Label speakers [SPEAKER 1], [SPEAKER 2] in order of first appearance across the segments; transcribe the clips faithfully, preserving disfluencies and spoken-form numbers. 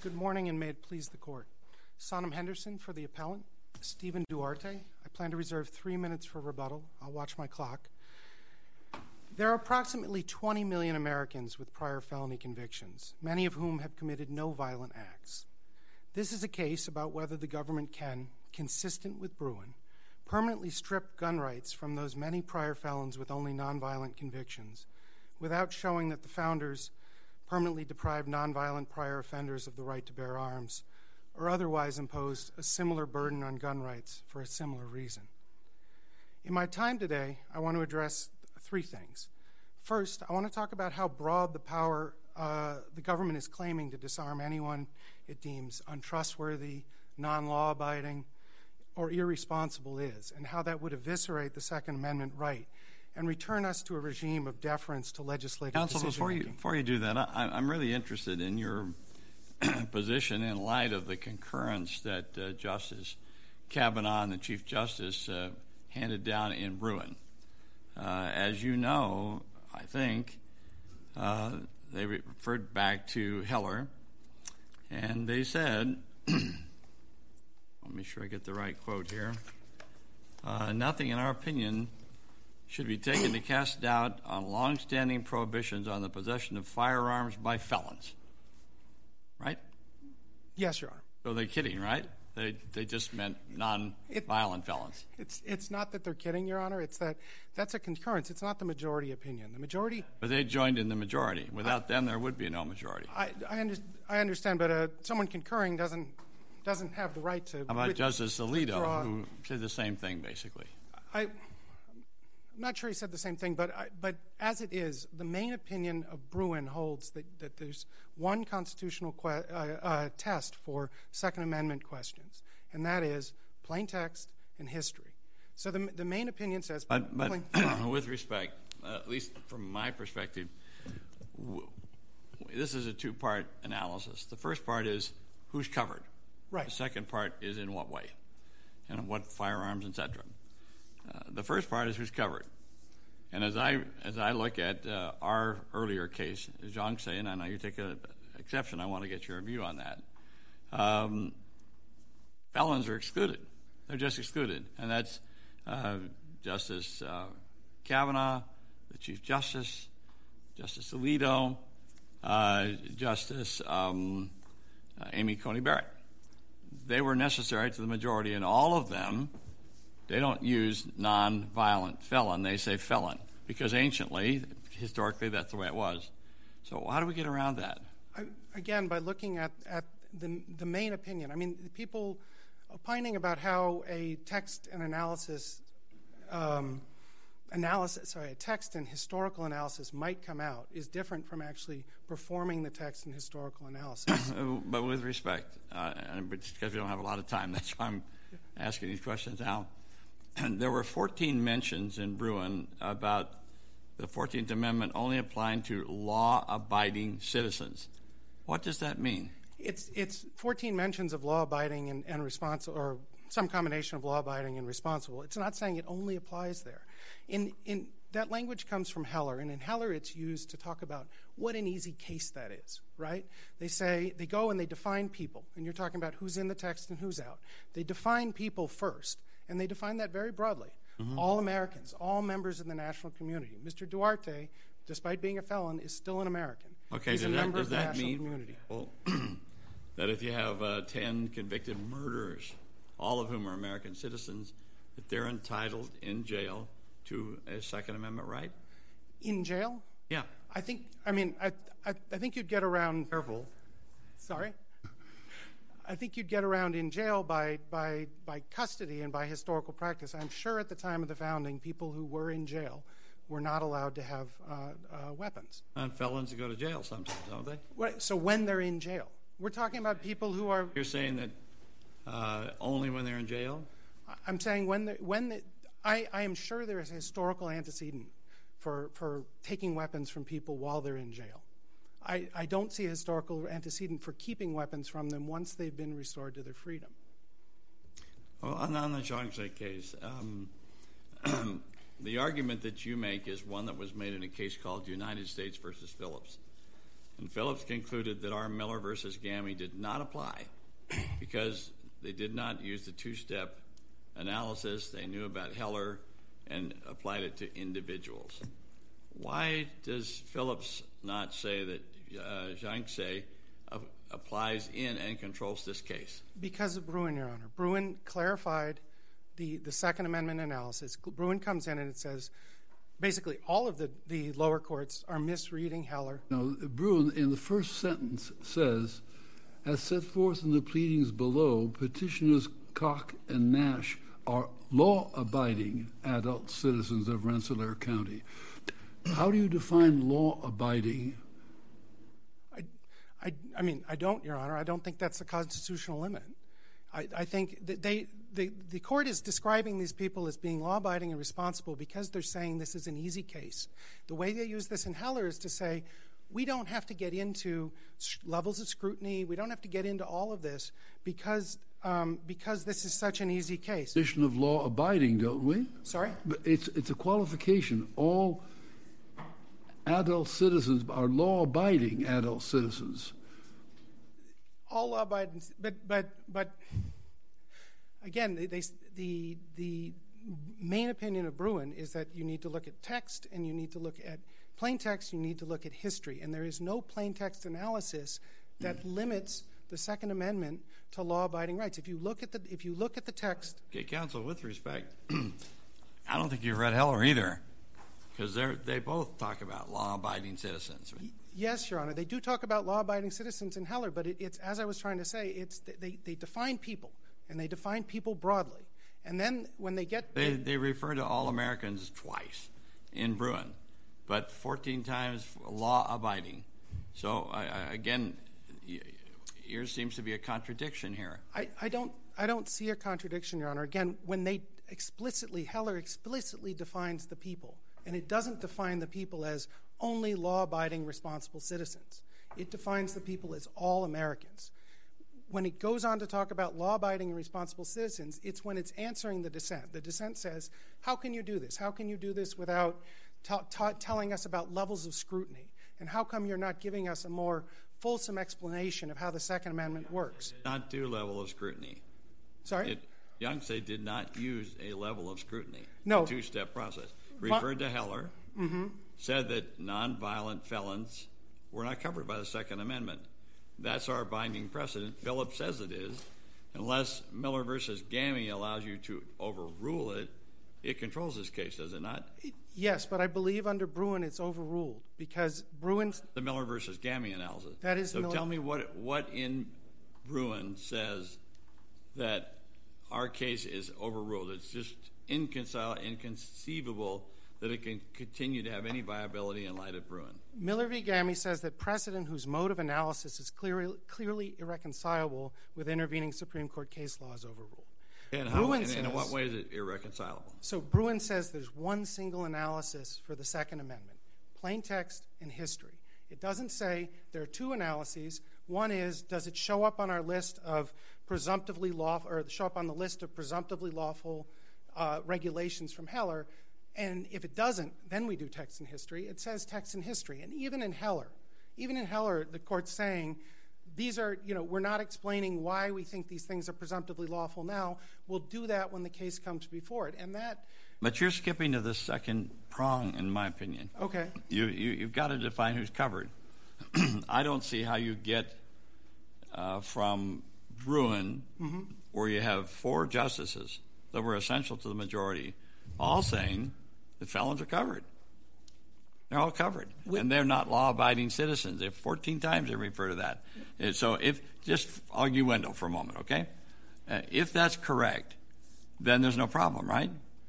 [SPEAKER 1] Good morning, and may it please the Court. Sonam Henderson for the appellant. Stephen Duarte. I plan to reserve three minutes for rebuttal. I'll watch my clock. There are approximately twenty million Americans with prior felony convictions, many of whom have committed no violent acts. This is a case about whether the government can, consistent with Bruen, permanently strip gun rights from those many prior felons with only nonviolent convictions, without showing that the founders permanently deprived nonviolent prior offenders of the right to bear arms, or otherwise imposed a similar burden on gun rights for a similar reason. In my time today, I want to address three things. First, I want to talk about how broad the power uh, the government is claiming to disarm anyone it deems untrustworthy, non-law-abiding, or irresponsible is, and how that would eviscerate the Second Amendment right and return us to a regime of deference to legislative
[SPEAKER 2] Counsel, before you,
[SPEAKER 1] decision-making.
[SPEAKER 2] before you do that, I, I'm really interested in your position in light of the concurrence that uh, Justice Kavanaugh and the Chief Justice uh, handed down in Bruen. Uh, as you know, I think, uh, they referred back to Heller, and they said, let me make sure I get the right quote here, uh, nothing in our opinion should be taken to cast doubt on long-standing prohibitions on the possession of firearms by felons. Right?
[SPEAKER 1] Yes, Your Honor.
[SPEAKER 2] So they're kidding, right? They they just meant non-violent it, felons.
[SPEAKER 1] It's it's not that they're kidding, Your Honor. It's that that's a concurrence. It's not the majority opinion. The majority...
[SPEAKER 2] But they joined in the majority. Without I, them, there would be no majority.
[SPEAKER 1] I I, under, I understand, but uh, someone concurring doesn't doesn't have the right to...
[SPEAKER 2] How about with, Justice Alito,
[SPEAKER 1] withdraw.
[SPEAKER 2] who said the same thing, basically?
[SPEAKER 1] I... I'm not sure he said the same thing, but I, but as it is, the main opinion of Bruen holds that, that there's one constitutional que- uh, uh, test for Second Amendment questions, and that is plain text and history. So the the main opinion says...
[SPEAKER 2] But, but
[SPEAKER 1] plain-
[SPEAKER 2] with respect, uh, at least from my perspective, w- this is a two-part analysis. The first part is who's covered.
[SPEAKER 1] Right.
[SPEAKER 2] The second part is in what way, and what firearms, et cetera. Uh, the first part is who's covered. And as I as I look at uh, our earlier case, as Zhang say, and I know you take an exception, I want to get your view on that. Um, felons are excluded. They're just excluded. And that's uh, Justice uh, Kavanaugh, the Chief Justice, Justice Alito, uh, Justice um, uh, Amy Coney Barrett. They were necessary to the majority, and all of them, they don't use non-violent felon. They say felon because anciently, historically, that's the way it was. So how do we get around that?
[SPEAKER 1] I, again, by looking at, at the, the main opinion. I mean, people opining about how a text and analysis, um, analysis, sorry, a text and historical analysis might come out is different from actually performing the text and historical analysis.
[SPEAKER 2] But with respect, uh, and because we don't have a lot of time, that's why I'm asking these questions now. There were fourteen mentions in Bruen about the fourteenth Amendment only applying to law-abiding citizens. What does that mean?
[SPEAKER 1] It's it's fourteen mentions of law-abiding and, and responsible, or some combination of law-abiding and responsible. It's not saying it only applies there. In in that language comes from Heller, and in Heller it's used to talk about what an easy case that is, right? They say, they go and they define people, and you're talking about who's in the text and who's out. They define people first. And they define that very broadly. Mm-hmm. All Americans, all members of the national community. Mister Duarte, despite being a felon, is still an American.
[SPEAKER 2] Okay,
[SPEAKER 1] He's a
[SPEAKER 2] does
[SPEAKER 1] member
[SPEAKER 2] that,
[SPEAKER 1] of the
[SPEAKER 2] does that
[SPEAKER 1] national
[SPEAKER 2] mean,
[SPEAKER 1] community.
[SPEAKER 2] Well, that if you have uh, ten convicted murderers, all of whom are American citizens, that they're entitled in jail to a Second Amendment right?
[SPEAKER 1] In jail?
[SPEAKER 2] Yeah.
[SPEAKER 1] I think, I mean, I, I, I think you'd get around...
[SPEAKER 2] Careful.
[SPEAKER 1] Sorry? I think you'd get around in jail by, by by custody and by historical practice. I'm sure at the time of the founding, people who were in jail were not allowed to have uh, uh, weapons.
[SPEAKER 2] And felons go to jail sometimes, don't they?
[SPEAKER 1] Right. So when they're in jail. We're talking about people who are...
[SPEAKER 2] You're saying that uh, only when they're in jail?
[SPEAKER 1] I'm saying when the, when the, I, I am sure there is a historical antecedent for, for taking weapons from people while they're in jail. I, I don't see a historical antecedent for keeping weapons from them once they've been restored to their freedom.
[SPEAKER 2] Well, on, on the Zhang case, um, the argument that you make is one that was made in a case called United States versus Phillips. And Phillips concluded that our Miller versus Gammy did not apply because they did not use the two-step analysis. They knew about Heller and applied it to individuals. Why does Phillips not say that uh, Zhang say uh, applies in and controls this case?
[SPEAKER 1] Because of Bruin, Your Honor. Bruin clarified the, the Second Amendment analysis. Bruin comes in and it says, basically, all of the, the lower courts are misreading Heller.
[SPEAKER 3] Now, Bruin, in the first sentence, says, as set forth in the pleadings below, petitioners Koch and Nash are law-abiding adult citizens of Rensselaer County. How do you define law-abiding?
[SPEAKER 1] I, I, I mean, I don't, Your Honor. I don't think that's a constitutional limit. I, I think that they, the, the court is describing these people as being law-abiding and responsible because they're saying this is an easy case. The way they use this in Heller is to say, we don't have to get into levels of scrutiny. We don't have to get into all of this because um, because this is such an easy case.
[SPEAKER 3] Definition of law-abiding, don't we?
[SPEAKER 1] Sorry?
[SPEAKER 3] But it's it's a qualification. All adult citizens are law-abiding adult citizens.
[SPEAKER 1] All law-abiding, but but but again, they, they, the the main opinion of Bruin is that you need to look at text and you need to look at plain text. You need to look at history, and there is no plain text analysis that mm. limits the Second Amendment to law-abiding rights. If you look at the if you look at the text,
[SPEAKER 2] okay, counsel, with respect, I don't think you've read Heller either, because they they both talk about law-abiding citizens.
[SPEAKER 1] Yes, Your Honor, they do talk about law-abiding citizens in Heller, but it, it's as I was trying to say, it's they they define people, and they define people broadly, and then when they get
[SPEAKER 2] they they refer to all Americans twice in Bruin, but fourteen times law-abiding. So I, I, again, yours seems to be a contradiction here.
[SPEAKER 1] I, I don't I don't see a contradiction, Your Honor. Again, when they explicitly Heller explicitly defines the people, and it doesn't define the people as only law-abiding responsible citizens. It defines the people as all Americans. When it goes on to talk about law-abiding and responsible citizens, it's when it's answering the dissent. The dissent says, how can you do this? How can you do this without t- t- telling us about levels of scrutiny? And how come you're not giving us a more fulsome explanation of how the Second Amendment works?
[SPEAKER 2] Did not do level of scrutiny.
[SPEAKER 1] Sorry?
[SPEAKER 2] It, Youngsay did not use a level of scrutiny.
[SPEAKER 1] No.
[SPEAKER 2] A two-step process. Referred to Heller,
[SPEAKER 1] mm-hmm.
[SPEAKER 2] said that nonviolent felons were not covered by the Second Amendment. That's our binding precedent. Phillips says it is. Unless Miller versus Gammy allows you to overrule it, it controls this case, does it not?
[SPEAKER 1] Yes, but I believe under Bruin it's overruled because Bruin's
[SPEAKER 2] the Miller versus Gammy analysis.
[SPEAKER 1] That is
[SPEAKER 2] so.
[SPEAKER 1] Miller.
[SPEAKER 2] Tell me what what in Bruin says that our case is overruled. It's just inconcil- inconceivable that it can continue to have any viability in light of Bruin.
[SPEAKER 1] Miller v. Gammy says that precedent whose mode of analysis is clearly, clearly irreconcilable with intervening Supreme Court case law is overruled.
[SPEAKER 2] And, how, and, says, and in what way is it irreconcilable?
[SPEAKER 1] So Bruin says there's one single analysis for the Second Amendment, plain text and history. It doesn't say there are two analyses. One is, does it show up on our list of presumptively lawful, or show up on the list of presumptively lawful uh, regulations from Heller? And if it doesn't, then we do text and history. It says text and history. And even in Heller, even in Heller, the court's saying, these are, you know, we're not explaining why we think these things are presumptively lawful now. We'll do that when the case comes before it. And that...
[SPEAKER 2] But you're skipping to the second prong, in my opinion.
[SPEAKER 1] Okay.
[SPEAKER 2] You, you, you've got to define who's covered. I don't see how you get uh, from Bruin, mm-hmm. where you have four justices that were essential to the majority, all saying that felons are covered. They're all covered. With, and they're not law-abiding citizens. If fourteen times they refer to that. So if, just arguendo for a moment, okay? Uh, if that's correct, then there's no problem, right?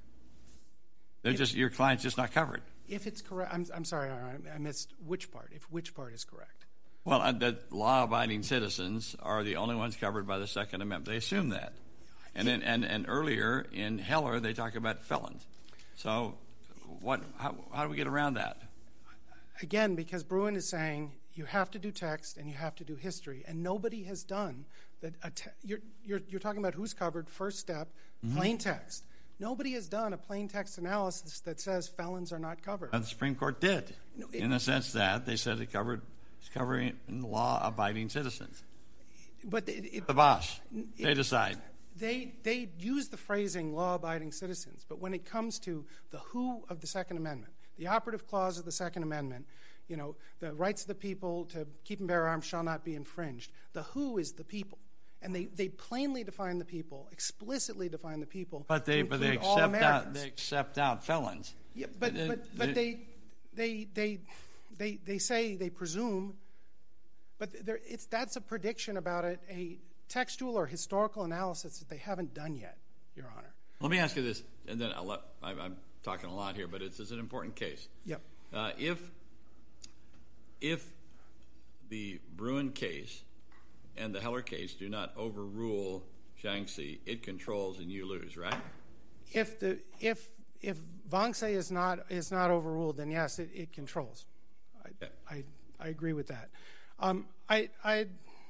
[SPEAKER 2] They're if, just, your client's just not covered.
[SPEAKER 1] If it's correct, I'm, I'm sorry, I missed which part, if which part is correct.
[SPEAKER 2] Well, uh, that law-abiding citizens are the only ones covered by the Second Amendment. They assume that. And, then, and, and earlier in Heller, they talk about felons. So what? How, how do we get around that?
[SPEAKER 1] Again, because Bruin is saying you have to do text and you have to do history, and nobody has done that. A te- you're, you're, you're talking about who's covered, first step, mm-hmm. plain text. Nobody has done a plain text analysis that says felons are not covered.
[SPEAKER 2] And the Supreme Court did, no, it, in the sense that they said it covered It's covering law-abiding citizens.
[SPEAKER 1] But it, it,
[SPEAKER 2] The boss.
[SPEAKER 1] it,
[SPEAKER 2] They decide.
[SPEAKER 1] They they use the phrasing law-abiding citizens, but when it comes to the who of the Second Amendment, the operative clause of the Second Amendment, you know, the rights of the people to keep and bear arms shall not be infringed. The who is the people. And they, they plainly define the people, explicitly define the people.
[SPEAKER 2] But they but they accept out they accept out felons.
[SPEAKER 1] Yeah, but
[SPEAKER 2] They-
[SPEAKER 1] but but they they they they they say they presume, but there, it's that's a prediction about a, a textual or historical analysis that they haven't done yet, Your Honor.
[SPEAKER 2] Let me ask you this, and then I'll let, I, I'm talking a lot here, but it's, it's an important case.
[SPEAKER 1] Yep.
[SPEAKER 2] Uh, if if the Bruin case and the Heller case do not overrule Jiangxi, it controls and you lose, right?
[SPEAKER 1] If the if if Vangse is not is not overruled, then yes, it, it controls. I,
[SPEAKER 2] Okay.
[SPEAKER 1] I I agree with that. Um, I I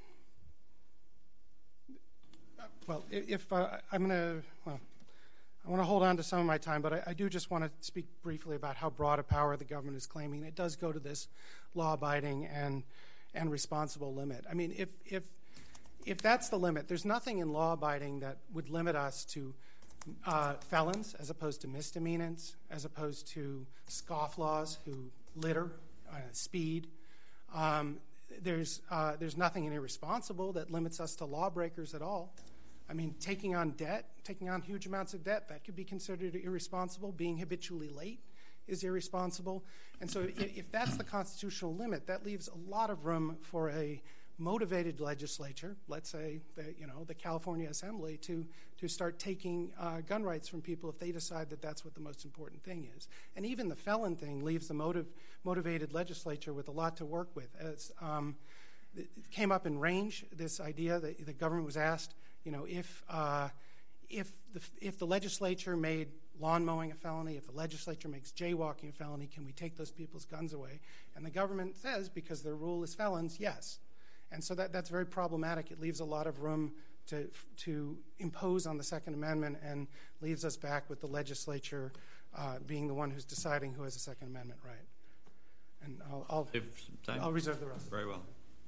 [SPEAKER 1] well if, if uh, I'm gonna well. I want to hold on to some of my time, but I, I do just want to speak briefly about how broad a power the government is claiming. It does go to this law-abiding and and responsible limit. I mean, if if if that's the limit, there's nothing in law-abiding that would limit us to uh, felons as opposed to misdemeanants, as opposed to scofflaws who litter, uh, speed. Um, there's uh, there's nothing in irresponsible that limits us to lawbreakers at all. I mean, taking on debt, taking on huge amounts of debt, that could be considered irresponsible. Being habitually late is irresponsible. And so if, if that's the constitutional limit, that leaves a lot of room for a motivated legislature, let's say the, you know, the California Assembly, to, to start taking uh, gun rights from people if they decide that that's what the most important thing is. And even the felon thing leaves the motive, motivated legislature with a lot to work with. As um, it came up in Range, this idea that the government was asked, you know, if uh, if the if the legislature made lawn mowing a felony, if the legislature makes jaywalking a felony, can we take those people's guns away? And the government says, because their rule is felons, yes. And so that that's very problematic. It leaves a lot of room to to impose on the Second Amendment and leaves us back with the legislature uh, being the one who's deciding who has a Second Amendment right. And I'll I'll,
[SPEAKER 2] Save some time.
[SPEAKER 1] I'll reserve the rest.
[SPEAKER 2] Very well.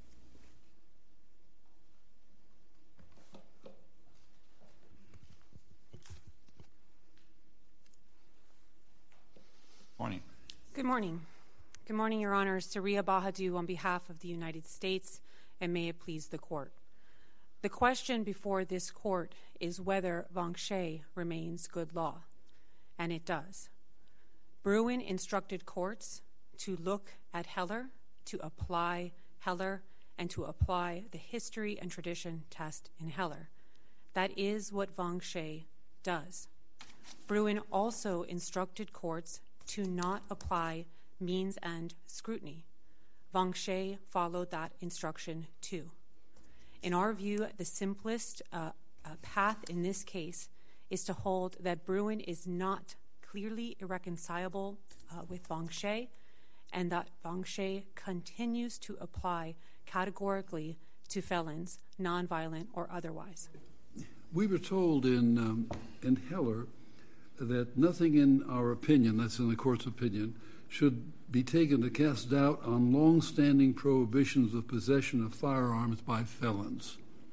[SPEAKER 2] Morning.
[SPEAKER 4] Good morning. Good morning, Your Honor. Saria Bahadu on behalf of the United States, and may it please the Court. The question before this Court is whether Vangse remains good law, and it does. Bruin instructed courts to look at Heller, to apply Heller, and to apply the history and tradition test in Heller. That is what Vangse does. Bruin also instructed courts to not apply means-end scrutiny. Vangse followed that instruction too. In our view, the simplest uh, uh, path in this case is to hold that Bruin is not clearly irreconcilable uh, with Vangse, and that Vangse continues to apply categorically to felons, nonviolent or otherwise.
[SPEAKER 3] We were told in um, in Heller that nothing in our opinion, that's in the court's opinion, should be taken to cast doubt on long-standing prohibitions of possession of firearms by felons.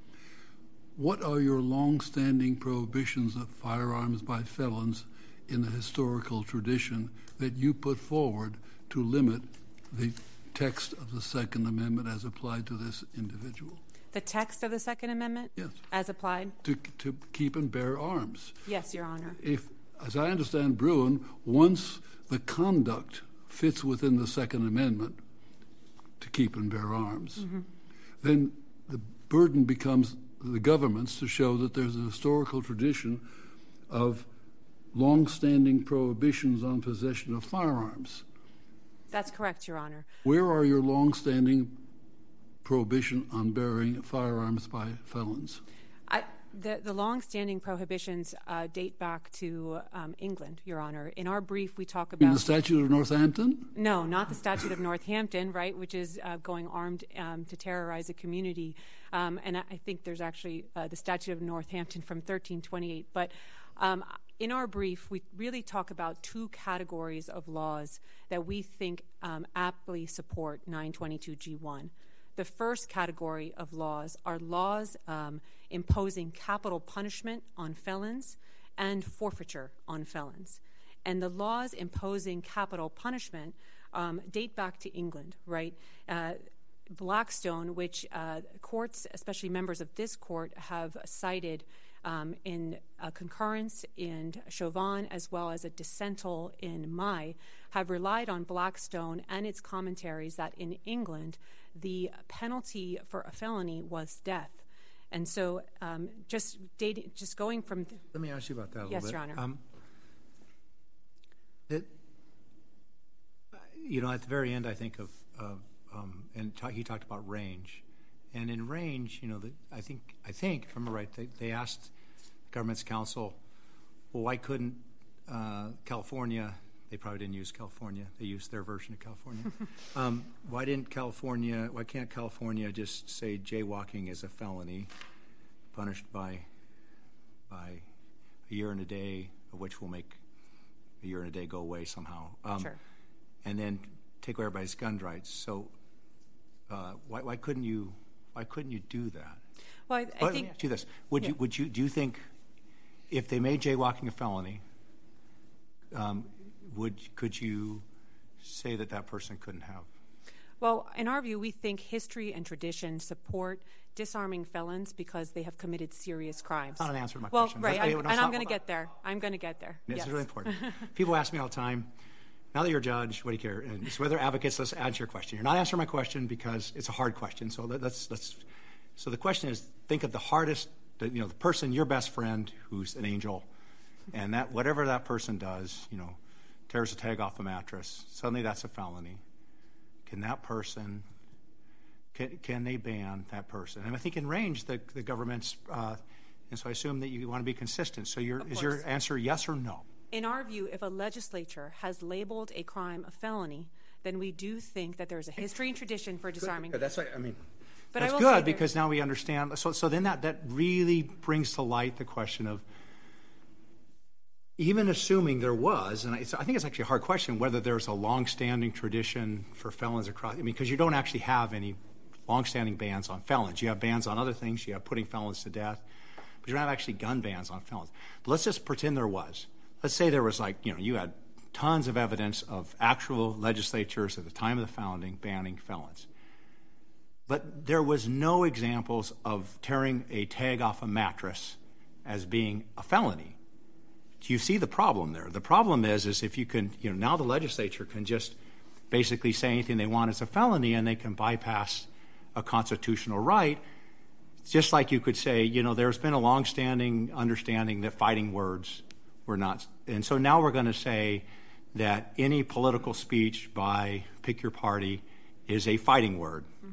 [SPEAKER 3] What are your long-standing prohibitions of firearms by felons in the historical tradition that you put forward to limit the text of the Second Amendment as applied to this individual?
[SPEAKER 4] The text of the Second Amendment?
[SPEAKER 3] Yes.
[SPEAKER 4] As applied?
[SPEAKER 3] To, to keep and bear arms.
[SPEAKER 4] Yes, Your Honor.
[SPEAKER 3] If, as I understand Bruin, once the conduct fits within the Second Amendment to keep and bear arms, mm-hmm. then the burden becomes the government's to show that there's a historical tradition of long-standing prohibitions on possession of firearms.
[SPEAKER 4] That's correct, Your Honor.
[SPEAKER 3] Where are your long-standing prohibition on bearing firearms by felons?
[SPEAKER 4] I, the, the long-standing prohibitions uh, date back to um, England, Your Honor. In our brief, we talk about...
[SPEAKER 3] In the Statute of Northampton?
[SPEAKER 4] No, not the Statute of Northampton, right, which is uh, going armed um, to terrorize a community. Um, and I, I think there's actually uh, the Statute of Northampton from thirteen twenty-eight. But um, in our brief, we really talk about two categories of laws that we think um, aptly support nine twenty-two G one. The first category of laws are laws um, imposing capital punishment on felons and forfeiture on felons. And the laws imposing capital punishment um, date back to England, right? Uh, Blackstone, which uh, courts, especially members of this court, have cited um, in a concurrence in Chauvin as well as a dissental in Mai, have relied on Blackstone and its commentaries that in England, the penalty for a felony was death. And so um, just dating, just going from... Th-
[SPEAKER 5] Let me ask you about that a
[SPEAKER 4] yes,
[SPEAKER 5] little bit.
[SPEAKER 4] Your Honor.
[SPEAKER 5] Um, it, you know, at the very end, I think of, uh, um, and ta- he talked about range. And in range, you know, the, I think, I think, if I'm right, they, they asked the government's counsel, well, why couldn't uh, California... They probably didn't use California. They used their version of California. um, why didn't California, why can't California just say jaywalking is a felony punished by by a year and a day, of which will make a year and a day go away somehow? Um,
[SPEAKER 4] sure.
[SPEAKER 5] And then take away everybody's gun rights. So uh, why, why couldn't you why couldn't you do that?
[SPEAKER 4] Well, I, I
[SPEAKER 5] but
[SPEAKER 4] think...
[SPEAKER 5] Let me ask you this. Would
[SPEAKER 4] yeah.
[SPEAKER 5] you, would you, do you think if they made jaywalking a felony, um, Would could you say that that person couldn't have?
[SPEAKER 4] Well, in our view, we think history and tradition support disarming felons because they have committed serious crimes.
[SPEAKER 5] That's not an answer to my
[SPEAKER 4] well,
[SPEAKER 5] question.
[SPEAKER 4] Well, right,
[SPEAKER 5] Let's,
[SPEAKER 4] I'm,
[SPEAKER 5] no,
[SPEAKER 4] and I'm
[SPEAKER 5] not,
[SPEAKER 4] going to get there. I'm going to get there.
[SPEAKER 5] This
[SPEAKER 4] yes.
[SPEAKER 5] is really important. People ask me all the time, now that you're a judge, what do you care? And so whether advocates, let's answer your question. You're not answering my question because it's a hard question. So let's let's. So the question is, think of the hardest, the, you know, the person, your best friend, who's an angel, and that whatever that person does, you know, tears a tag off a mattress. Suddenly, that's a felony. Can that person? Can, can they ban that person? And I think in range, the the government's. Uh, and so I assume that you want to be consistent. So your is your answer yes or no?
[SPEAKER 4] In our view, if a legislature has labeled a crime a felony, then we do think that there's a history and tradition for disarming.
[SPEAKER 5] Good. That's like, I mean,
[SPEAKER 4] but
[SPEAKER 5] that's
[SPEAKER 4] I will
[SPEAKER 5] good
[SPEAKER 4] say
[SPEAKER 5] because now we understand. So, so then that, that really brings to light the question of, even assuming there was, and I, I think it's actually a hard question, whether there's a long-standing tradition for felons across, I mean, because you don't actually have any long-standing bans on felons. You have bans on other things. You have putting felons to death. But you don't have actually gun bans on felons. But let's just pretend there was. Let's say there was like, you know, you had tons of evidence of actual legislatures at the time of the founding banning felons. But there was no examples of tearing a tag off a mattress as being a felony. Do you see the problem there? The problem is, is if you can, you know, now the legislature can just basically say anything they want as a felony and they can bypass a constitutional right. Just like you could say, you know, there's been a longstanding understanding that fighting words were not. And so now we're going to say that any political speech by pick your party is a fighting word. Mm-hmm.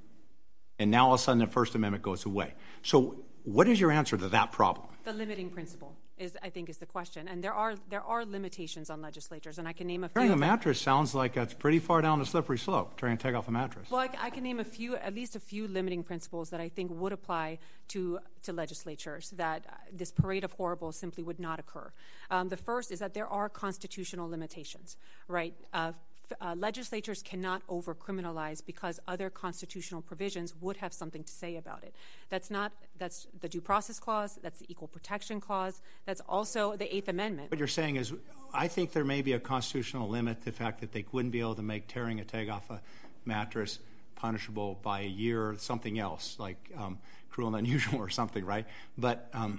[SPEAKER 5] And now all of a sudden the First Amendment goes away. So what is your answer to that problem?
[SPEAKER 4] The limiting principle is, I think, is the question. And there are there are limitations on legislatures, and I can name a few.
[SPEAKER 5] Tearing a mattress sounds like it's pretty far down the slippery slope, trying to take off a mattress.
[SPEAKER 4] Well, I, I can name a few, at least a few limiting principles that I think would apply to, to legislatures, that uh, this parade of horribles simply would not occur. Um, the first is that there are constitutional limitations, right? Uh, Uh, legislatures cannot over-criminalize because other constitutional provisions would have something to say about it. That's not, that's the Due Process Clause, that's the Equal Protection Clause, that's also the Eighth Amendment.
[SPEAKER 5] What you're saying is, I think there may be a constitutional limit to the fact that they wouldn't be able to make tearing a tag off a mattress punishable by a year or something else, like um, cruel and unusual or something, right? But um,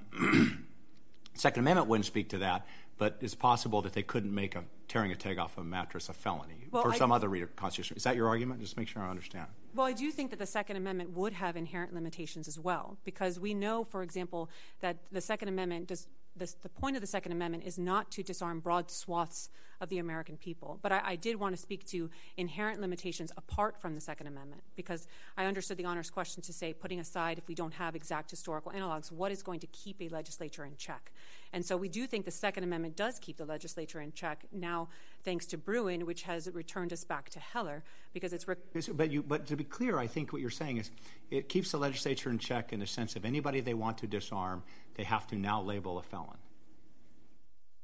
[SPEAKER 5] Second Amendment wouldn't speak to that. But it's possible that they couldn't make a tearing a tag off a mattress a felony
[SPEAKER 4] well,
[SPEAKER 5] for
[SPEAKER 4] I,
[SPEAKER 5] some other reader constitution. Is that your argument? Just make sure I understand.
[SPEAKER 4] Well, I do think that the Second Amendment would have inherent limitations as well, because we know, for example, that the Second Amendment does. This, the point of the Second Amendment is not to disarm broad swaths of the American people. But I, I did want to speak to inherent limitations apart from the Second Amendment, because I understood the Honor's question to say, putting aside if we don't have exact historical analogs, what is going to keep a legislature in check? And so we do think the Second Amendment does keep the legislature in check now, thanks to Bruen, which has returned us back to Heller, because it's... Re-
[SPEAKER 5] but, you, but to be clear, I think what you're saying is it keeps the legislature in check in the sense of anybody they want to disarm, they have to now label a felon.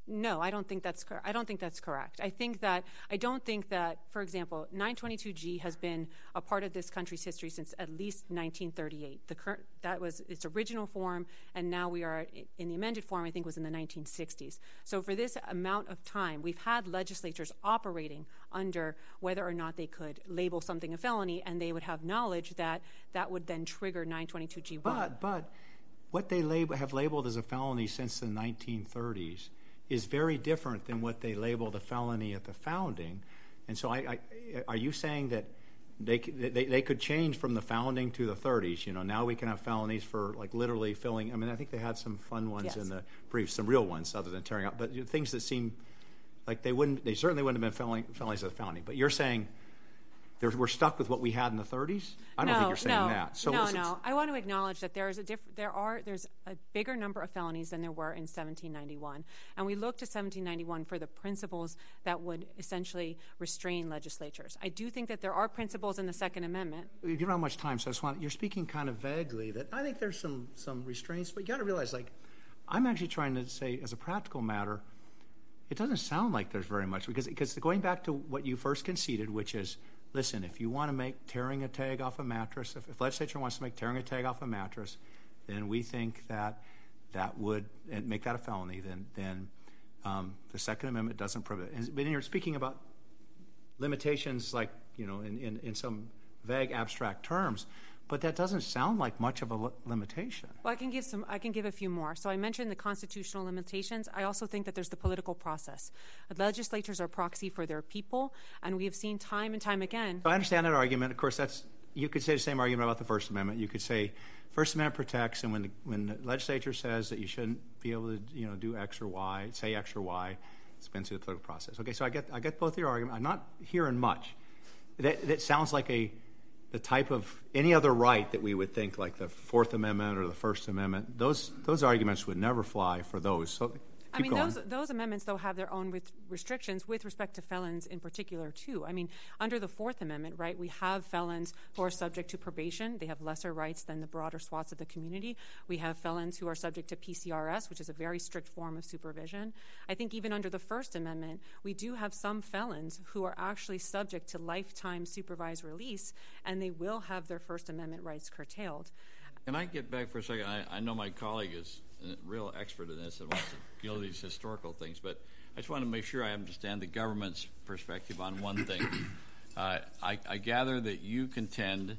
[SPEAKER 4] No, I don't think that's cor- I don't think that's correct. I think that I don't think that, for example, nine twenty-two G has been a part of this country's history since at least nineteen thirty-eight. The current that was its original form, and now we are in the amended form. I think was in the nineteen sixties. So for this amount of time, we've had legislatures operating under whether or not they could label something a felony, and they would have knowledge that that would then trigger nine twenty-two G one.
[SPEAKER 5] But but what they label, have labeled as a felony since the nineteen thirties is very different than what they labeled a felony at the founding. And so I, I, are you saying that they, they they could change from the founding to the thirties? You know, now we can have felonies for like literally filling. I mean, I think they had some fun ones
[SPEAKER 4] yes.
[SPEAKER 5] in the briefs, some real ones other than tearing up, but you know, things that seem like they wouldn't, they certainly wouldn't have been felony, felonies at the founding. But you're saying There's, we're stuck with what we had in the thirties? I don't
[SPEAKER 4] no,
[SPEAKER 5] think you're saying
[SPEAKER 4] no,
[SPEAKER 5] that. So
[SPEAKER 4] no,
[SPEAKER 5] it's,
[SPEAKER 4] no. I want to acknowledge that there is a diff- there are there's a bigger number of felonies than there were in seventeen ninety-one, and we look to seventeen ninety-one for the principles that would essentially restrain legislatures. I do think that there are principles in the Second Amendment.
[SPEAKER 5] You don't have much time, so I just want, you're speaking kind of vaguely that I think there's some some restraints, but you got to realize, like, I'm actually trying to say, as a practical matter, it doesn't sound like there's very much, because because going back to what you first conceded, which is, listen, if you want to make tearing a tag off a mattress, if, if legislature wants to make tearing a tag off a mattress, then we think that that would and make that a felony. Then, then um, the Second Amendment doesn't prohibit it. But you're speaking about limitations, like, you know, in, in, in some vague, abstract terms. But that doesn't sound like much of a li- limitation.
[SPEAKER 4] Well, I can give some. I can give a few more. So I mentioned the constitutional limitations. I also think that there's the political process. Legislatures are proxy for their people, and we have seen time and time again.
[SPEAKER 5] So I understand that argument. Of course, that's you could say the same argument about the First Amendment. You could say First Amendment protects, and when the, when the legislature says that you shouldn't be able to, you know, do X or Y, say X or Y, it's been through the political process. Okay, so I get I get both your argument. I'm not hearing much. That that sounds like a the type of any other right that we would think, like the Fourth Amendment or the First Amendment, those those arguments would never fly for those. So keep
[SPEAKER 4] I mean,
[SPEAKER 5] going.
[SPEAKER 4] those those amendments, though, have their own with restrictions with respect to felons in particular, too. I mean, under the Fourth Amendment, right, we have felons who are subject to probation. They have lesser rights than the broader swaths of the community. We have felons who are subject to P C R S, which is a very strict form of supervision. I think even under the First Amendment, we do have some felons who are actually subject to lifetime supervised release, and they will have their First Amendment rights curtailed.
[SPEAKER 2] Can I get back for a second? I, I know my colleague is a real expert in this and wants to deal with these historical things, but I just want to make sure I understand the government's perspective on one thing. Uh, I, I gather that you contend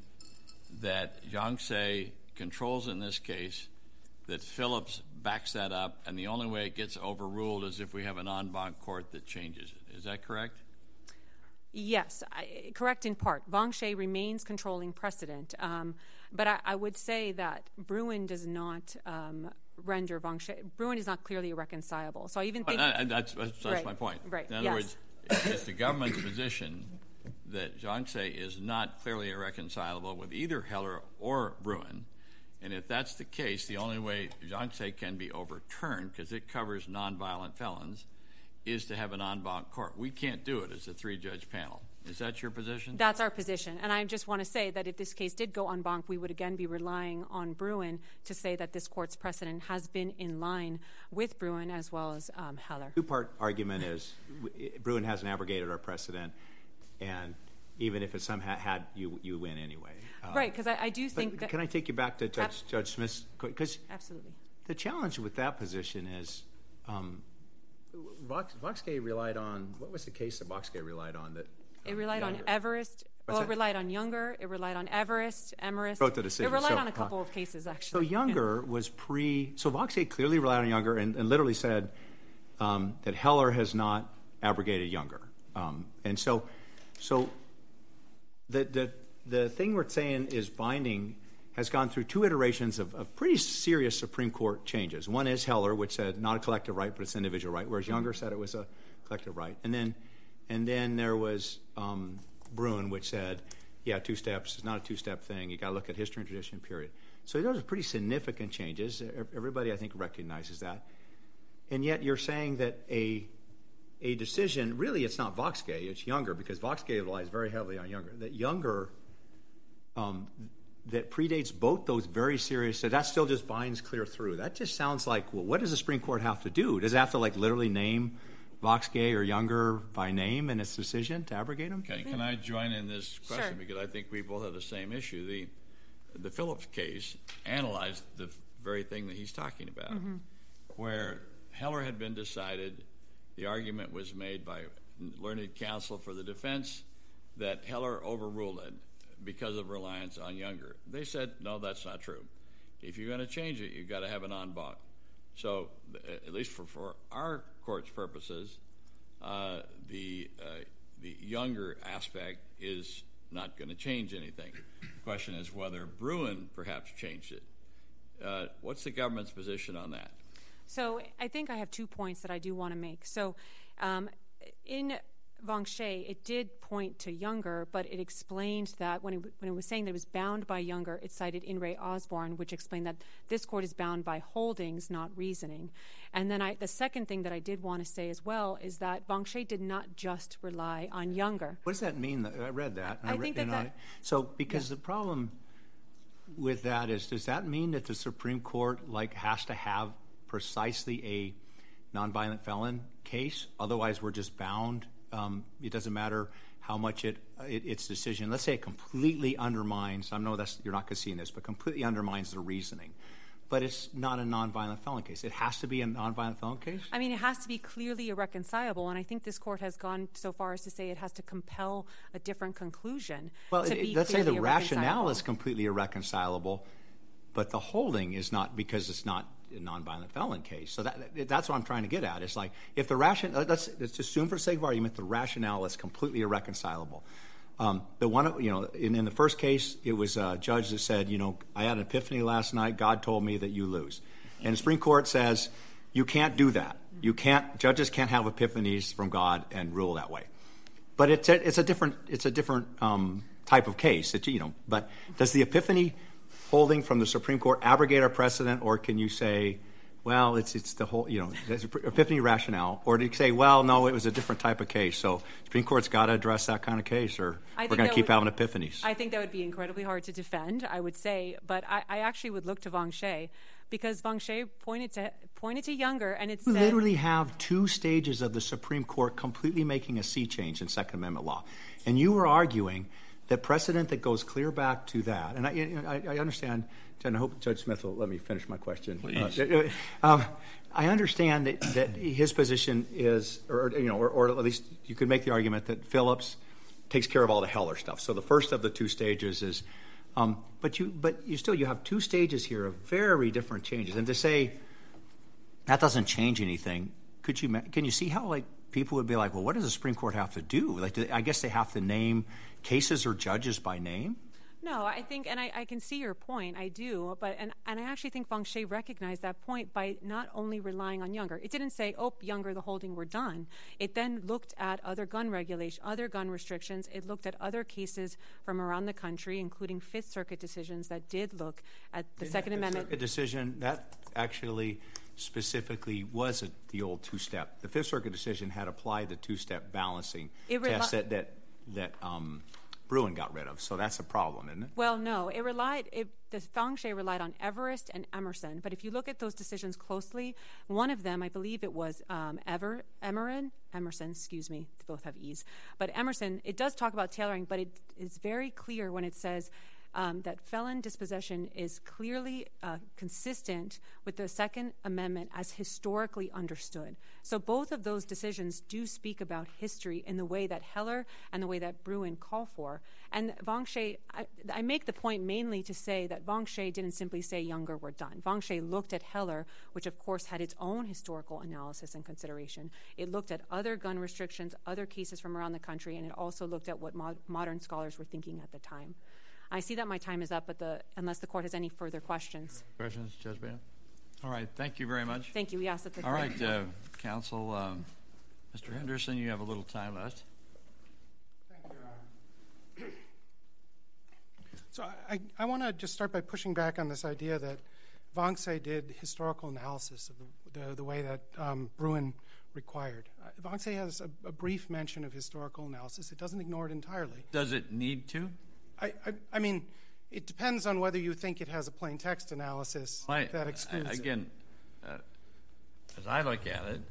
[SPEAKER 2] that Jiang Tse controls in this case, that Phillips backs that up, and the only way it gets overruled is if we have an en banc court that changes it. Is that correct?
[SPEAKER 4] Yes, I, correct in part. Vangshay remains controlling precedent, um, but I, I would say that Bruen does not um, render Vangshay. Bruen is not clearly irreconcilable. So I even think
[SPEAKER 2] uh, that's that's, that's
[SPEAKER 4] right,
[SPEAKER 2] my point.
[SPEAKER 4] Right.
[SPEAKER 2] In other
[SPEAKER 4] yes.
[SPEAKER 2] words, it's the government's position that Jiang Tse is not clearly irreconcilable with either Heller or Bruen, and if that's the case, the only way Jiang Tse can be overturned, because it covers nonviolent felons, is to have an en banc court. We can't do it as a three-judge panel. Is that your position?
[SPEAKER 4] That's our position. And I just want to say that if this case did go en banc, we would again be relying on Bruen to say that this court's precedent has been in line with Bruen as well as um, Heller.
[SPEAKER 5] Two-part argument is Bruen hasn't abrogated our precedent, and even if it somehow had, you you win anyway. Uh,
[SPEAKER 4] right, because I, I do think that...
[SPEAKER 5] Can I take you back to Judge,
[SPEAKER 4] Ab-
[SPEAKER 5] Judge Smith's? Because
[SPEAKER 4] absolutely.
[SPEAKER 5] The challenge with that position is um, Vox, Voxgay relied on, what was the case that Voxgay relied on? That
[SPEAKER 4] It relied
[SPEAKER 5] um,
[SPEAKER 4] on Everest. Well, it relied on Younger. It relied on Everest, Emerist.
[SPEAKER 5] Wrote the decision.
[SPEAKER 4] It relied
[SPEAKER 5] so,
[SPEAKER 4] on a couple
[SPEAKER 5] uh,
[SPEAKER 4] of cases,
[SPEAKER 5] So
[SPEAKER 4] actually.
[SPEAKER 5] Younger was pre. So Voxgay clearly relied on Younger and, and literally said um, that Heller has not abrogated Younger. Um, and so, so the the the thing we're saying is binding has gone through two iterations of, of pretty serious Supreme Court changes. One is Heller, which said not a collective right, but it's an individual right, whereas Younger said it was a collective right. And then, and then there was um, Bruen, which said, yeah, two steps. It's not a two-step thing. You got to look at history and tradition, period. So those are pretty significant changes. Everybody, I think, recognizes that. And yet you're saying that a a decision, really it's not Voxgay, it's Younger, because Voxgay relies very heavily on Younger, that Younger um, that predates both those very serious, so that still just binds clear through. That just sounds like, well, what does the Supreme Court have to do? Does it have to like literally name Vox-Gay or Younger by name in its decision to abrogate them?
[SPEAKER 2] Okay, can I join in this question?
[SPEAKER 4] Sure.
[SPEAKER 2] Because I think we both have the same issue. The the Phillips case analyzed the very thing that he's talking about, mm-hmm. where Heller had been decided, the argument was made by learned counsel for the defense that Heller overruled it because of reliance on Younger. They said, no, that's not true. If you're going to change it, you've got to have an en banc. So, at least for, for our court's purposes, uh, the uh, the Younger aspect is not going to change anything. The question is whether Bruen perhaps changed it. Uh, what's the government's position on that?
[SPEAKER 4] So I think I have two points that I do want to make. So um, in Vongshay, it did point to Younger, but it explained that when it, when it was saying that it was bound by Younger, it cited In re Osborne, which explained that this court is bound by holdings, not reasoning. And then I, the second thing that I did want to say as well is that Vongshay did not just rely on Younger.
[SPEAKER 5] What does that mean? I read that.
[SPEAKER 4] I, I think that, that I,
[SPEAKER 5] so because
[SPEAKER 4] yeah.
[SPEAKER 5] the problem with that is, does that mean that the Supreme Court like has to have precisely a nonviolent felon case? Otherwise, we're just bound. Um, it doesn't matter how much it, it its decision. Let's say it completely undermines. I know that's you're not conceding this, but completely undermines the reasoning. But it's not a nonviolent felon case. It has to be a nonviolent felon case?
[SPEAKER 4] I mean, it has to be clearly irreconcilable, and I think this court has gone so far as to say it has to compel a different conclusion.
[SPEAKER 5] Well,
[SPEAKER 4] to
[SPEAKER 5] it,
[SPEAKER 4] be
[SPEAKER 5] let's say the rationale
[SPEAKER 4] irreconcilable.
[SPEAKER 5] is completely irreconcilable, but the holding is not because it's not a nonviolent felon case. So that, that's what I'm trying to get at. It's like if the ration, let's, let's assume for the sake of argument the rationale is completely irreconcilable. Um, the one, you know, in, in the first case, it was a judge that said, you know, I had an epiphany last night. God told me that you lose. And the Supreme Court says you can't do that. You can't. Judges can't have epiphanies from God and rule that way. But it's a, it's a different it's a different um, type of case. It, you know, but does the epiphany holding from the Supreme Court abrogate our precedent, or can you say, well, it's it's the whole, you know, there's an epiphany rationale, or do you say, well, no, it was a different type of case, so Supreme Court's got to address that kind of case, or we're going to keep
[SPEAKER 4] would,
[SPEAKER 5] having epiphanies?
[SPEAKER 4] I think that would be incredibly hard to defend, I would say, but I, I actually would look to Vongshay, because Vongshay pointed to pointed to Younger, and it
[SPEAKER 5] you
[SPEAKER 4] said...
[SPEAKER 5] literally have two stages of the Supreme Court completely making a sea change in Second Amendment law, and you were arguing that precedent that goes clear back to that, and I, I, I understand, and I hope Judge Smith will let me finish my question.
[SPEAKER 2] Please.
[SPEAKER 5] Uh, um, I understand that, that his position is, or you know, or, or at least you could make the argument that Phillips takes care of all the Heller stuff. So the first of the two stages is, um, but you, but you still you have two stages here of very different changes, and to say that doesn't change anything, could you can you see how like people would be like, well, what does the Supreme Court have to do? Like, do, I guess they have to name cases or judges by name?
[SPEAKER 4] No, I think, and I, I can see your point, I do, but and, and I actually think Vongshay recognized that point by not only relying on Younger. It didn't say, oh, Younger, the holding, we're done. It then looked at other gun regulation, other gun restrictions. It looked at other cases from around the country, including Fifth Circuit decisions that did look at the
[SPEAKER 5] Didn't
[SPEAKER 4] Second
[SPEAKER 5] that
[SPEAKER 4] Amendment.
[SPEAKER 5] Fifth Circuit decision, that actually specifically was a, the old two-step. The Fifth Circuit decision had applied the two-step balancing
[SPEAKER 4] It
[SPEAKER 5] test
[SPEAKER 4] reli-
[SPEAKER 5] that that, that um, Bruen got rid of. So that's a problem, isn't it?
[SPEAKER 4] Well, no, it relied. It, the Vongshay relied on Everest and Emerson. But if you look at those decisions closely, one of them, I believe it was um, Ever Emerin Emerson. Excuse me, they both have E's. But Emerson, it does talk about tailoring, but it is very clear when it says um, that felon dispossession is clearly uh, consistent with the Second Amendment as historically understood. So both of those decisions do speak about history in the way that Heller and the way that Bruen call for. And Vongshay, I, I make the point mainly to say that Vongshay didn't simply say Younger, we're done. Vongshay looked at Heller, which of course had its own historical analysis and consideration. It looked at other gun restrictions, other cases from around the country, and it also looked at what mod- modern scholars were thinking at the time. I see that my time is up, but the, unless the court has any further questions.
[SPEAKER 2] Questions, Judge Bennett? All right, thank you very much.
[SPEAKER 4] Thank you. We ask that the
[SPEAKER 2] All
[SPEAKER 4] court-
[SPEAKER 2] right, uh, counsel, um, Mister Henderson, you have a little time left.
[SPEAKER 1] Thank you, Your Honor. So I, I want to just start by pushing back on this idea that Vongshay did historical analysis of the, the, the way that um, Bruen required. Uh, Vongshay has a, a brief mention of historical analysis. It doesn't ignore it entirely.
[SPEAKER 2] Does it need to?
[SPEAKER 1] I, I, I mean, It depends on whether you think it has a plain text analysis
[SPEAKER 2] I,
[SPEAKER 1] that excludes
[SPEAKER 2] I,
[SPEAKER 1] it.
[SPEAKER 2] again, uh, as I look at it,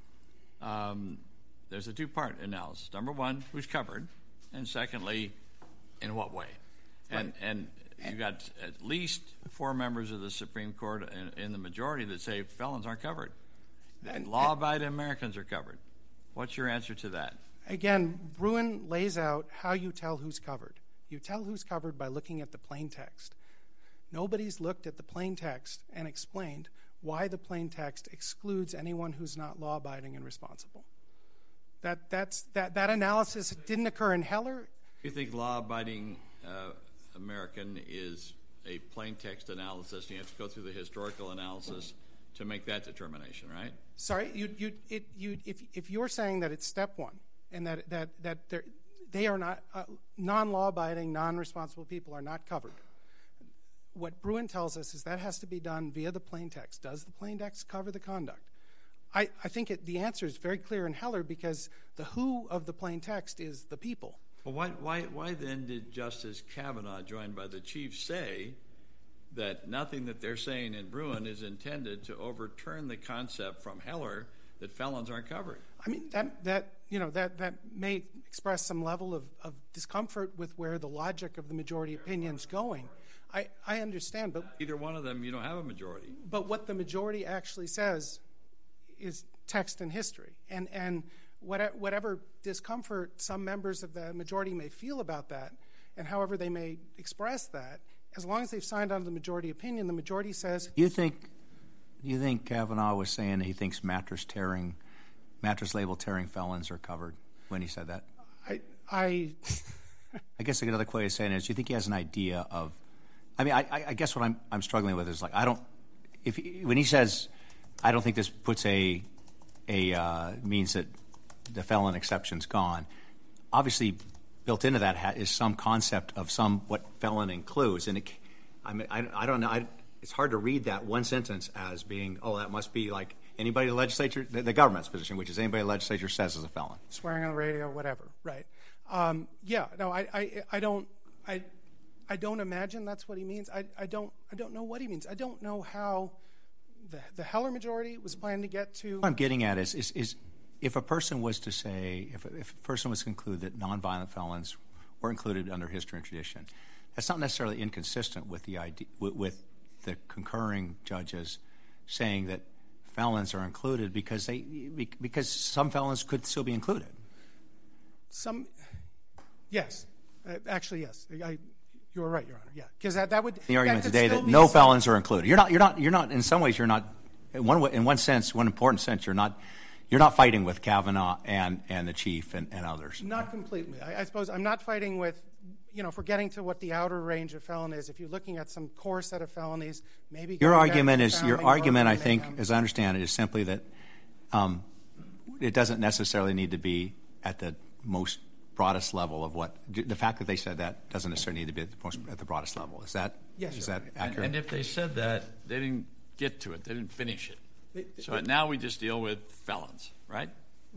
[SPEAKER 2] um, there's a two-part analysis. Number one, who's covered, and secondly, in what way? And
[SPEAKER 1] Right.
[SPEAKER 2] and you got at least four members of the Supreme Court in, in the majority that say felons aren't covered.
[SPEAKER 1] And-
[SPEAKER 2] Law-abiding Americans are covered. What's your answer to that?
[SPEAKER 1] Again, Bruin lays out how you tell who's covered. You tell who's covered by looking at the plain text. Nobody's looked at the plain text and explained why the plain text excludes anyone who's not law-abiding and responsible. That, that's, that, that analysis didn't occur in Heller.
[SPEAKER 2] You think law-abiding uh, American is a plain text analysis, and you have to go through the historical analysis to make that determination, right?
[SPEAKER 1] Sorry, you, you, it, you, if, if you're saying that it's step one and that, that, that they're, they are not, uh, non-law-abiding, non-responsible people are not covered, what Bruin tells us is that has to be done via the plain text. Does the plain text cover the conduct? I, I think it, the answer is very clear in Heller because the who of the plain text is the people.
[SPEAKER 2] Well, why, why, why then did Justice Kavanaugh, joined by the Chief, say that nothing that they're saying in Bruin is intended to overturn the concept from Heller that felons aren't covered?
[SPEAKER 1] I mean, that, that you know, that, that may express some level of, of discomfort with where the logic of the majority opinion's going. I, I understand, but
[SPEAKER 2] Either one of them, you don't have a majority.
[SPEAKER 1] but what the majority actually says is text and history. And, and what, whatever discomfort some members of the majority may feel about that, and however they may express that, as long as they've signed on to the majority opinion, the majority says,
[SPEAKER 5] You think you think Kavanaugh was saying he thinks mattress tearing, mattress label tearing felons are covered when he said that?
[SPEAKER 1] I, I,
[SPEAKER 5] I guess another way of saying it is, you think he has an idea of? I mean, I, I guess what I'm I'm struggling with is like I don't if he, when he says I don't think this puts a a uh, means that the felon exception's gone. Obviously, built into that ha- is some concept of some what felon includes, and it, I mean, I, I don't know. I, it's hard to read that one sentence as being, oh, that must be like anybody in the legislature, the, the government's position, which is anybody in the legislature says is a felon.
[SPEAKER 1] swearing on the radio, whatever, right? Um, yeah, no, I, I, I don't, I, I don't imagine that's what he means. I, I don't, I don't know what he means. I don't know how the the Heller majority was planning to get to.
[SPEAKER 5] What I'm getting at is, is, is if a person was to say, if, if a person was to conclude that nonviolent felons were included under history and tradition, that's not necessarily inconsistent with the idea, with, with the concurring judges saying that felons are included because they because some felons could still be included.
[SPEAKER 1] Some, yes, uh, actually, yes. I, you're right, Your Honor. Yeah, because that, that would
[SPEAKER 5] The argument
[SPEAKER 1] that could
[SPEAKER 5] today
[SPEAKER 1] still
[SPEAKER 5] that
[SPEAKER 1] be
[SPEAKER 5] no
[SPEAKER 1] some-
[SPEAKER 5] felons are included. You're not. You're not. You're not. In some ways, you're not. In one way, in one sense, one important sense, you're not. You're not fighting with Kavanaugh and, and the Chief and, and others.
[SPEAKER 1] Not completely. I, I suppose I'm not fighting with, you know, if we're getting to what the outer range of felon is, if you're looking at some core set of felonies, maybe
[SPEAKER 5] Your
[SPEAKER 1] going back
[SPEAKER 5] argument
[SPEAKER 1] to
[SPEAKER 5] is your
[SPEAKER 1] founding
[SPEAKER 5] argument. I
[SPEAKER 1] Morgan
[SPEAKER 5] think,
[SPEAKER 1] Mayhem.
[SPEAKER 5] as I understand it, is simply that um, it doesn't necessarily need to be at the most broadest level of what the fact that they said that doesn't necessarily need to be at the, most, at the broadest level. Is that
[SPEAKER 1] Yes,
[SPEAKER 5] is
[SPEAKER 1] Your
[SPEAKER 5] that
[SPEAKER 2] And,
[SPEAKER 5] accurate?
[SPEAKER 2] and if they said that, they didn't get to it. They didn't finish it.
[SPEAKER 1] It-
[SPEAKER 2] So
[SPEAKER 1] it-
[SPEAKER 2] now we just deal with felons, right?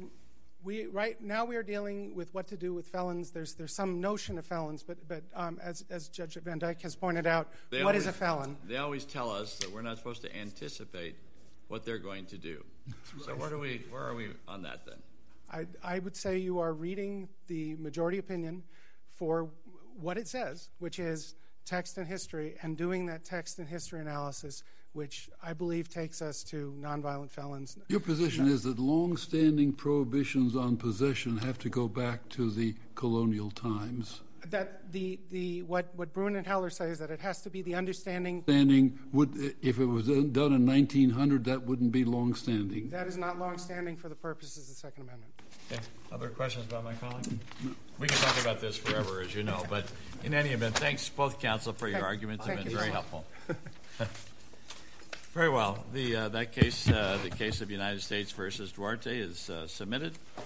[SPEAKER 1] We right now we are dealing with what to do with felons. There's there's some notion of felons, but but um, as as Judge Van Dyke has pointed out,
[SPEAKER 2] They
[SPEAKER 1] what is
[SPEAKER 2] always-
[SPEAKER 1] a felon?
[SPEAKER 2] They always tell us that we're not supposed to anticipate what they're going to do. So where do we? Where are we on that then?
[SPEAKER 1] I I would say you are reading the majority opinion for what it says, which is text and history, and doing that text and history analysis, which I believe takes us to nonviolent felons.
[SPEAKER 3] Your position is that long-standing prohibitions on possession have to go back to the colonial times.
[SPEAKER 1] That the the what what Bruin and Heller say is that it has to be the understanding
[SPEAKER 3] Standing would, if it was done in nineteen hundred, that wouldn't be long-standing.
[SPEAKER 1] that is not longstanding for the purposes of the Second Amendment.
[SPEAKER 2] Okay. Other questions about my colleague? We can talk about this forever, as you know. But in any event, thanks both counsel for your
[SPEAKER 1] Thank-
[SPEAKER 2] arguments. Have
[SPEAKER 1] thank
[SPEAKER 2] been
[SPEAKER 1] you.
[SPEAKER 2] very helpful. Very well. The uh, that case, uh, the case of United States versus Duarte, is uh, submitted.